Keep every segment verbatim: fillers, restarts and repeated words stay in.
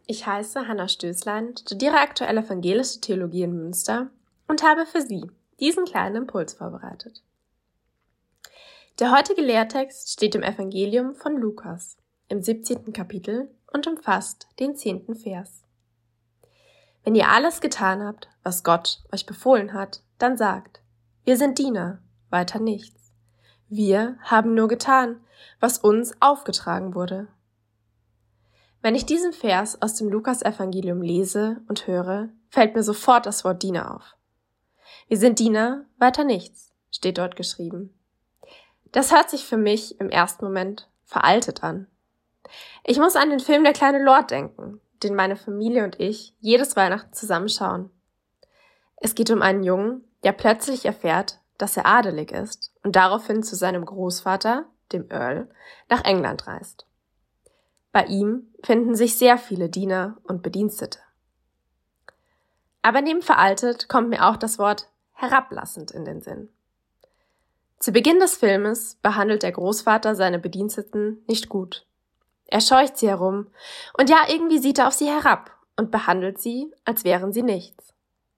ich heiße Hannah Stößlein, studiere aktuell evangelische Theologie in Münster und habe für Sie diesen kleinen Impuls vorbereitet. Der heutige Lehrtext steht im Evangelium von Lukas, im siebzehnten Kapitel und umfasst den zehnten Vers. Wenn ihr alles getan habt, was Gott euch befohlen hat, dann sagt, wir sind Diener, weiter nichts. Wir haben nur getan, was uns aufgetragen wurde. Wenn ich diesen Vers aus dem Lukas-Evangelium lese und höre, fällt mir sofort das Wort Diener auf. Wir sind Diener, weiter nichts, steht dort geschrieben. Das hört sich für mich im ersten Moment veraltet an. Ich muss an den Film Der kleine Lord denken, den meine Familie und ich jedes Weihnachten zusammenschauen. Es geht um einen Jungen, der plötzlich erfährt, dass er adelig ist und daraufhin zu seinem Großvater, dem Earl, nach England reist. Bei ihm finden sich sehr viele Diener und Bedienstete. Aber neben veraltet kommt mir auch das Wort herablassend in den Sinn. Zu Beginn des Filmes behandelt der Großvater seine Bediensteten nicht gut. Er scheucht sie herum und ja, irgendwie sieht er auf sie herab und behandelt sie, als wären sie nichts.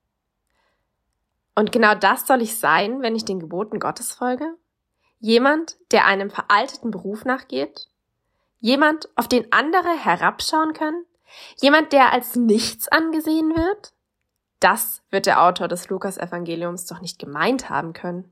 Und genau das soll ich sein, wenn ich den Geboten Gottes folge? Jemand, der einem veralteten Beruf nachgeht? Jemand, auf den andere herabschauen können? Jemand, der als nichts angesehen wird? Das wird der Autor des Lukas-Evangeliums doch nicht gemeint haben können.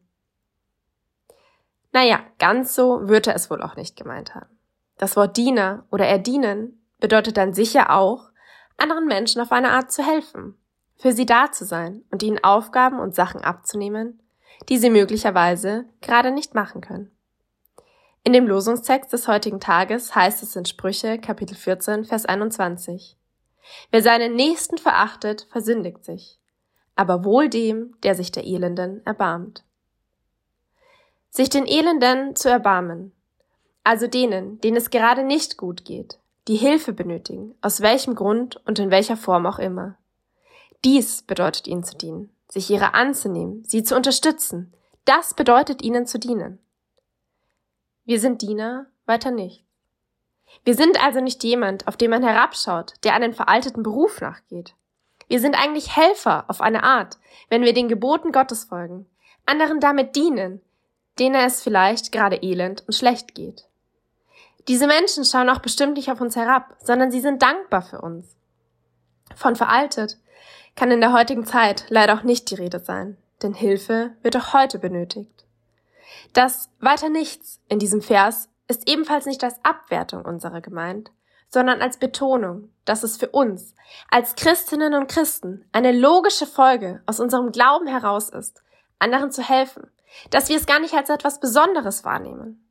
Naja, ganz so wird er es wohl auch nicht gemeint haben. Das Wort Diener oder erdienen bedeutet dann sicher auch, anderen Menschen auf eine Art zu helfen, für sie da zu sein und ihnen Aufgaben und Sachen abzunehmen, die sie möglicherweise gerade nicht machen können. In dem Losungstext des heutigen Tages heißt es in Sprüche, Kapitel vierzehn, Vers einundzwanzig. Wer seinen Nächsten verachtet, versündigt sich, aber wohl dem, der sich der Elenden erbarmt. Sich den Elenden zu erbarmen, also denen, denen es gerade nicht gut geht, die Hilfe benötigen, aus welchem Grund und in welcher Form auch immer. Dies bedeutet ihnen zu dienen, sich ihrer anzunehmen, sie zu unterstützen. Das bedeutet ihnen zu dienen. Wir sind Diener, weiter nicht. Wir sind also nicht jemand, auf den man herabschaut, der einen veralteten Beruf nachgeht. Wir sind eigentlich Helfer auf eine Art, wenn wir den Geboten Gottes folgen, anderen damit dienen, denen es vielleicht gerade elend und schlecht geht. Diese Menschen schauen auch bestimmt nicht auf uns herab, sondern sie sind dankbar für uns. Von veraltet kann in der heutigen Zeit leider auch nicht die Rede sein, denn Hilfe wird auch heute benötigt. Das weiter nichts in diesem Vers ist ebenfalls nicht als Abwertung unserer gemeint, sondern als Betonung, dass es für uns als Christinnen und Christen eine logische Folge aus unserem Glauben heraus ist, anderen zu helfen, dass wir es gar nicht als etwas Besonderes wahrnehmen.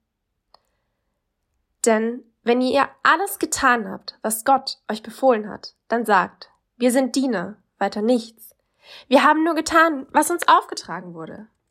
Denn wenn ihr alles getan habt, was Gott euch befohlen hat, dann sagt, wir sind Diener, weiter nichts. Wir haben nur getan, was uns aufgetragen wurde.